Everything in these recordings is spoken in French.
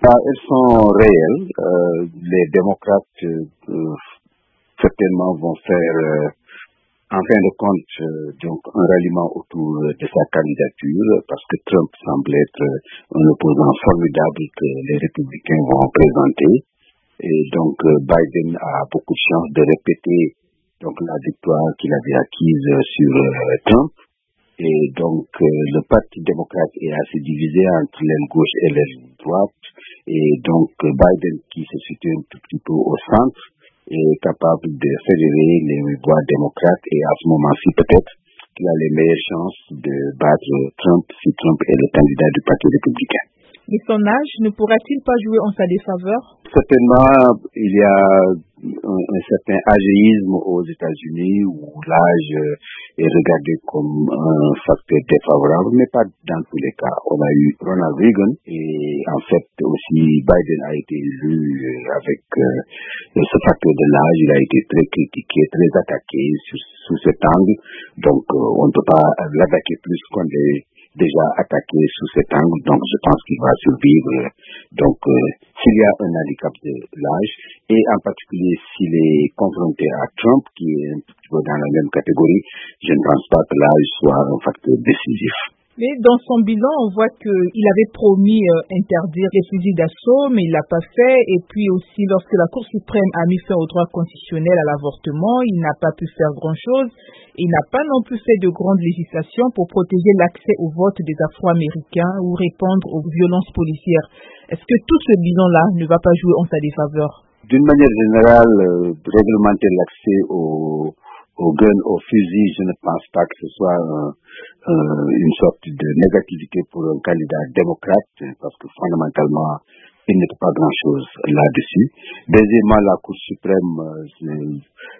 Elles sont réelles. Les démocrates certainement vont faire en fin de compte donc un ralliement autour de sa candidature parce que Trump semble être un opposant formidable que les républicains vont présenter. Et donc Biden a beaucoup de chance de répéter donc la victoire qu'il avait acquise sur Trump. Et donc le Parti démocrate est assez divisé entre l'aile gauche et l'aile droite. Et donc Biden, qui se situe un tout petit peu au centre, est capable de fédérer les voix démocrates, et à ce moment-ci peut-être qu'il a les meilleures chances de battre Trump si Trump est le candidat du Parti républicain. Mais son âge ne pourra-t-il pas jouer en sa défaveur? Certainement, il y a un certain âgéisme aux États-Unis où l'âge est regardé comme un facteur défavorable, mais pas dans tous les cas. On a eu Ronald Reagan et en fait aussi Biden a été élu avec ce facteur de l'âge. Il a été très critiqué, très attaqué sous cet angle. Donc on ne peut pas l'attaquer plus qu'on l'est déjà attaqué sous cet angle, donc je pense qu'il va survivre. Donc s'il y a un handicap de l'âge, et en particulier s'il est confronté à Trump, qui est un petit peu dans la même catégorie, je ne pense pas que l'âge soit un facteur décisif. Mais dans son bilan, on voit qu'il avait promis interdire les fusils d'assaut, mais il l'a pas fait. Et puis aussi, lorsque la Cour suprême a mis fin au droit constitutionnel à l'avortement, il n'a pas pu faire grand-chose. Il n'a pas non plus fait de grandes législations pour protéger l'accès au vote des Afro-Américains ou répondre aux violences policières. Est-ce que tout ce bilan-là ne va pas jouer en sa défaveur? D'une manière générale, réglementer l'accès aux guns, aux fusils, je ne pense pas que ce soit une sorte de négativité pour un candidat démocrate, parce que fondamentalement, il n'est pas grand-chose là-dessus. Deuxièmement, la Cour suprême,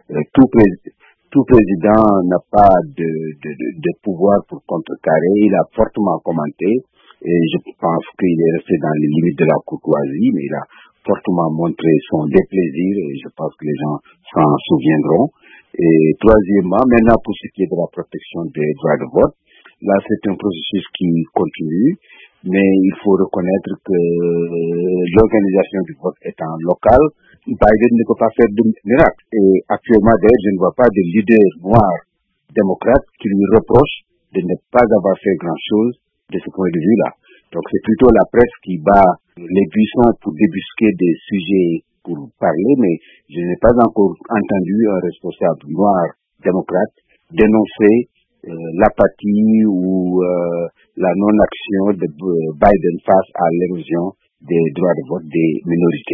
tout président n'a pas de pouvoir pour contrecarrer. Il a fortement commenté, et je pense qu'il est resté dans les limites de la courtoisie, mais il a fortement montré son déplaisir, et je pense que les gens s'en souviendront. Et troisièmement, maintenant pour ce qui est de la protection des droits de vote, là c'est un processus qui continue, mais il faut reconnaître que l'organisation du vote étant locale, Biden ne peut pas faire de miracle. Et actuellement d'ailleurs, je ne vois pas de leader noir démocrate qui lui reproche de ne pas avoir fait grand-chose de ce point de vue-là. Donc c'est plutôt la presse qui bat les buissons pour débusquer des sujets pour parler, mais je n'ai pas encore entendu un responsable noir démocrate dénoncer l'apathie ou la non-action de Biden face à l'érosion des droits de vote des minorités.